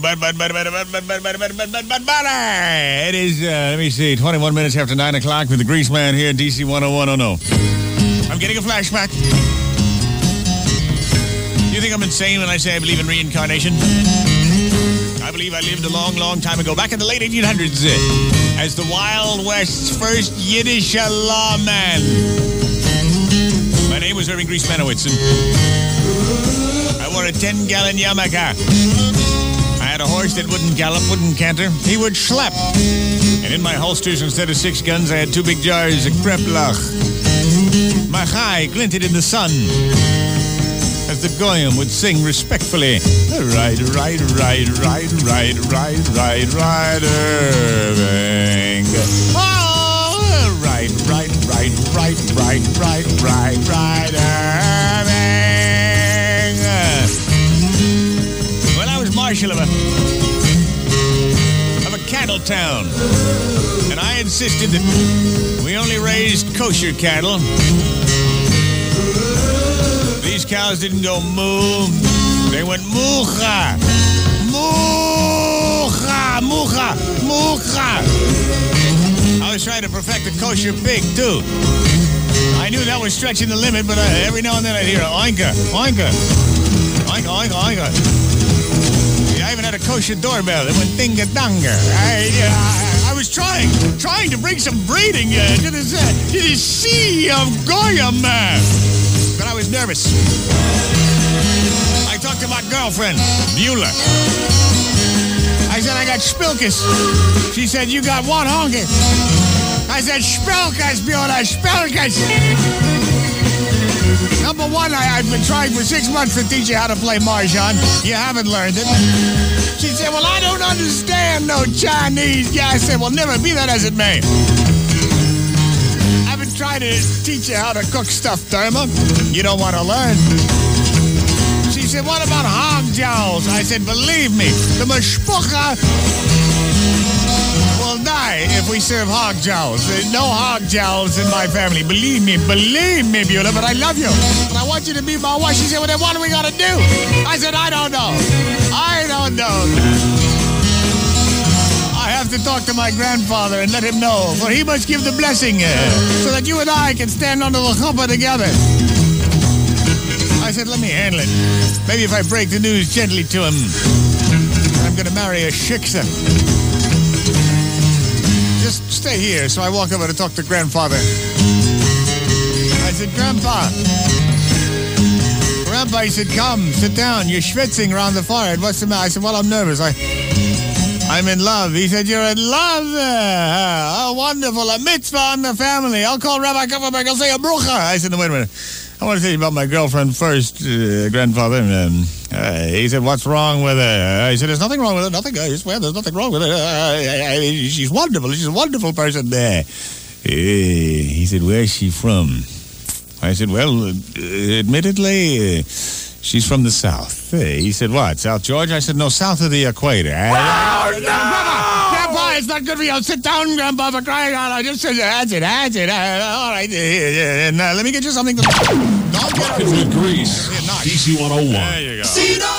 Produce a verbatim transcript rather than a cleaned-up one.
but, but, but, but, but, but, but, but, but, but, but, but, but, it is, uh, let me see, twenty-one minutes after nine o'clock with the Grease Man here at D C one oh one oh no. I'm getting a flashback. Do you think I'm insane when I say I believe in reincarnation? I believe I lived a long, long time ago, back in the late eighteen hundreds, uh, as the Wild West's first Yiddish lawman. My name was Irving Grease Manowitz, and I wore a ten-gallon yarmulke. I had a horse that wouldn't gallop, wouldn't canter. He would schlep. And in my holsters, instead of six guns, I had two big jars of kreplach. My eye glinted in the sun as the goyim would sing respectfully, Ride, ride, ride, ride, ride, ride, ride, ride, Irving. Oh, ride, ride, ride, ride, ride, ride, ride, ride, Irving. Well, I was marshal of a, of a cattle town, and I insisted that we only raised kosher cattle. These cows didn't go moo. They went moocha. Moocha, moocha, moocha. I was trying to perfect a kosher pig, too. I knew that was stretching the limit, but uh, every now and then I'd hear a oinka, oinka, oinka, oinka, oinka. I even had a kosher doorbell that went dinga-dunga. I, uh, I was trying, trying to bring some breeding uh, to this, uh, to this sea of Goyim, man. But I was nervous. I talked to my girlfriend, Beulah. I said, I got spilkus. She said, you got what, honky? I said, spilkus, Beulah, spilkus. Number one, I, I've been trying for six months to teach you how to play mahjong. You haven't learned it. She said, well, I don't understand no Chinese. Yeah, I said, well, never be that as it may. Trying to teach you how to cook stuffed therma. You don't want to learn. She said, what about hog jowls? I said, believe me, the mashpucha will die if we serve hog jowls. There's no hog jowls in my family. Believe me, believe me, Beulah, but I love you. But I want you to be my wife. She said, well, then what do we got to do? I said, I don't know. I don't know. I have to talk to my grandfather and let him know, for he must give the blessing uh, so that you and I can stand under the chuppah together. I said, let me handle it. Maybe if I break the news gently to him, I'm going to marry a shiksa. Just stay here. So I walk over to talk to grandfather. I said, Grandpa. Grandpa, he said, come, sit down. You're schwitzing around the fire. What's the matter? I said, well, I'm nervous. I... I'm in love. He said, you're in love? Uh, oh, wonderful. A mitzvah on the family. I'll call Rabbi Kupferberg. I'll say a brucha. I said, no, wait a minute. I want to tell you about my girlfriend first, uh, grandfather. Um, uh, he said, what's wrong with her? I said, there's nothing wrong with her. Nothing. I swear there's nothing wrong with her. Uh, I, I, she's wonderful. She's a wonderful person. Uh, he said, where's she from? I said, well, uh, admittedly... Uh, She's from the South. Hey, he said, what, South Georgia? I said, no, south of the equator. Oh, no! Grandpa, Grandpa, it's not good for you. Sit down, Grandpa, for crying out loud. Just sit, that's it, that's it. Uh, all right, uh, and uh, let me get you something to... Don't get Rockin' with Grease, D C one oh one. There you go.